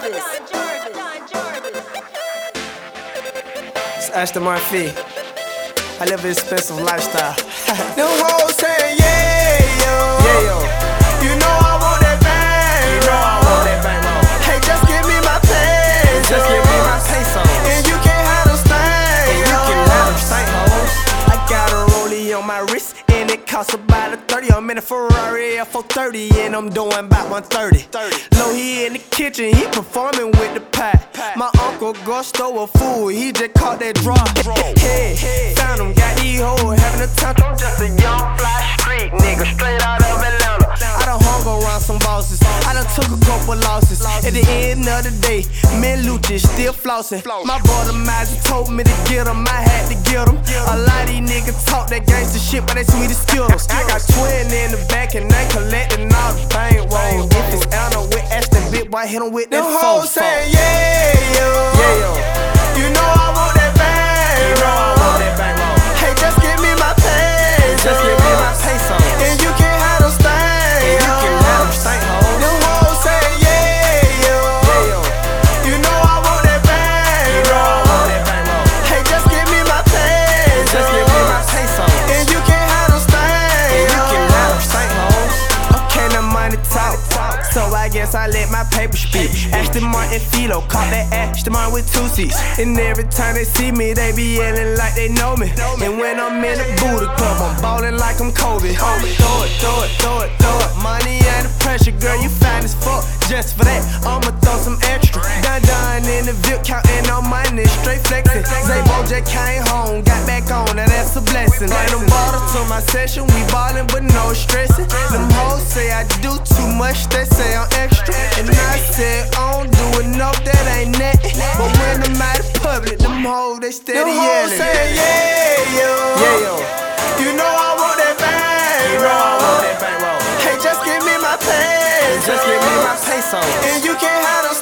It's Ashton Murphy. I live an expensive lifestyle. Them hoes saying yeah, yo. Yeah, yo. You know I want that bang. You know I want that bang, bro. Hey, just give me my pay. Just give me my pesos. And you can't have them stank. And you can have them stank, hoes. I got a rollie on my wrist, and it costs about a 30. I'm in a Ferrari F430, and I'm doing about 130. Low, he in the kitchen, he performing with the pie. My uncle Gusto a fool, he just caught that draw. Hey, found him, got these hoes having a tantrum. Just a young fly street nigga, straight out of Atlanta. I done hung around some bosses, I done took a couple losses. At the end of the day, men Lucci still flossing. My brother Miles told me to get him, I had to get him. A lot of these niggas talk that gangsta shit, but they sweet as Skittles. I got twin in the back and they collecting all the bank rolls. If it's Anna with Ashton, big boy, hit him with that phone. Saying yeah, yo. Yeah, yo. You know I want that bang. You know I want that bang, bro. Hey, just give me my pay. Just give me my pesos. And you can't have them stank. And you can have them stank, hoes. Them hoes saying yeah, yo. Yeah, yo. You know I want that bang. You know I want that bang, bro. Hey, just give me my pay. Just give me my pesos. And you can't have them stank. And you can have them stank, hoes. Okay, the money talk. So I guess I let my paper speak. Ashton Martin Philo, caught that Ashton Martin with 2 C's. And every time they see me, they be yelling like they know me. And when I'm in the booty club, I'm ballin' like I'm Kobe. Throw it, throw it, throw it, throw it. Money and the pressure, girl, you fine as fuck. Just for that, I'ma throw some extra. Done in the VIP, counting on money, straight flexing. Zabo just came home, got back on, now that's a blessing. Bring them bottles to my session, we ballin' but no stressing. Them hoes say I do too much, they say I'm extra. And I said I don't do enough, that ain't nothing. But when I'm out of public, them hoes, they steady yelling. Them hoes say yeah, yo. Yeah, yo. You know I want that bang. You know I want that bang, bro. Hey, just give me my pay. Just give me my pesos. And you can't have them